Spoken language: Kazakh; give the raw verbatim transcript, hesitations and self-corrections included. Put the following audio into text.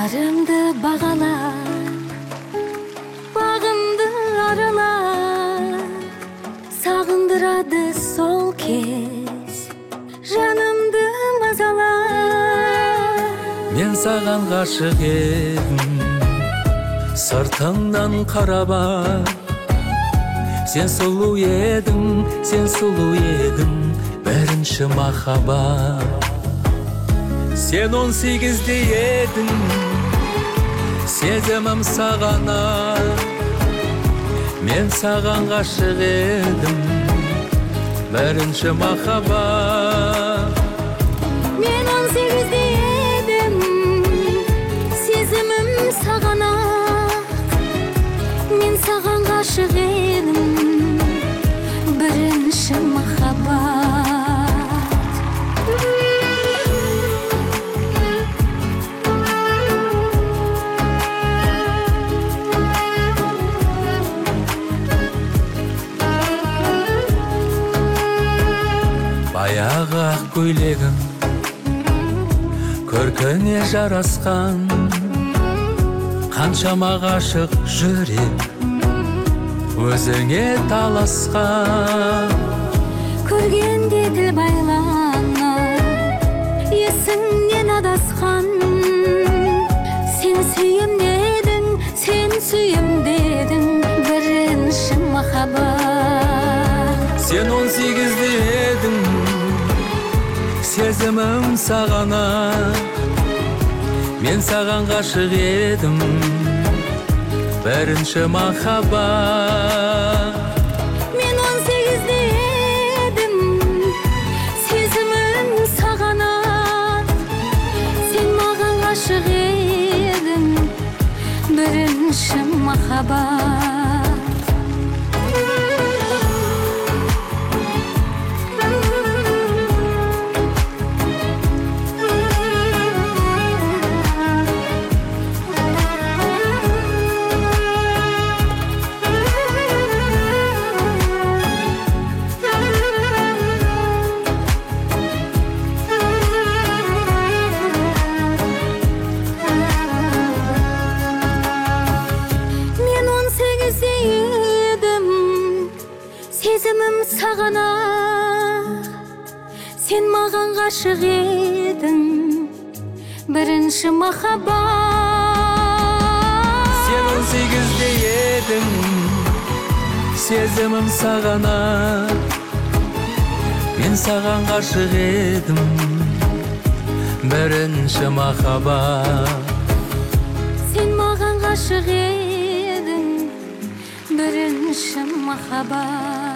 Жарымды бағалап, бағымды аралап, сағындырады сол кез, жанымды мазалап. Мен саған ғашық едім, сыртыңнан қараба. Сен сұлу едің, сен сұлу едің, бірінші махаббат. Сен он сегізде едің, сезімім сағана. Мен саған ғашық едім, бірінші махаббат. Мен он сегізде едім, сезімім сағана. Мен саған ғашық едім, бірінші махаббат. Баяғы ақ көйлегің көркіңе жарасқан, қаншама ғашық жүрек өзіңе таласқан. Көргенде тіл байланып, есіңнен адасқан. Сен сүйем дедің, сен сүйем дедің, бірінші махаббат. Сен он сегізде едің, сезімім сағана. Мен саған ғашық едім, бірінші махаббат. Мен он сегізде едім, сезімім сағана. Сен маған ғашық едің, бірінші махаббат. Сезімім сағана, сен маған ғашық едің, бірінші махаббат. Сен он сегізде едің, сезімім сағана. Мен саған ғашық едім, бірінші махаббат. Сен маған ғашық едің, бірінші махаббат.